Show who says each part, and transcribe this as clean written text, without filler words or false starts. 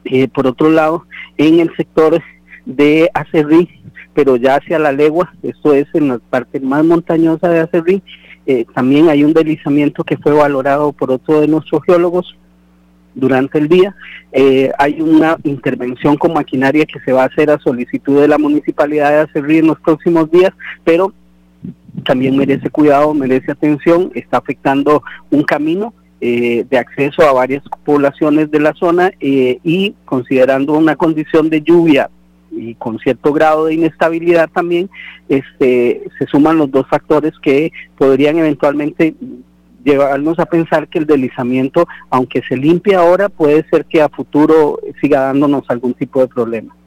Speaker 1: Por otro lado, en el sector de Acerrí, pero ya hacia La Legua, esto es en la parte más montañosa de Acerrí, también hay un deslizamiento que fue valorado por otro de nuestros geólogos durante el día. Hay una intervención con maquinaria que se va a hacer a solicitud de la Municipalidad de Acerrí en los próximos días, pero también merece cuidado, merece atención, está afectando un camino de acceso a varias poblaciones de la zona y considerando una condición de lluvia y con cierto grado de inestabilidad también, se suman los dos factores que podrían eventualmente llevarnos a pensar que el deslizamiento, aunque se limpie ahora, puede ser que a futuro siga dándonos algún tipo de problema.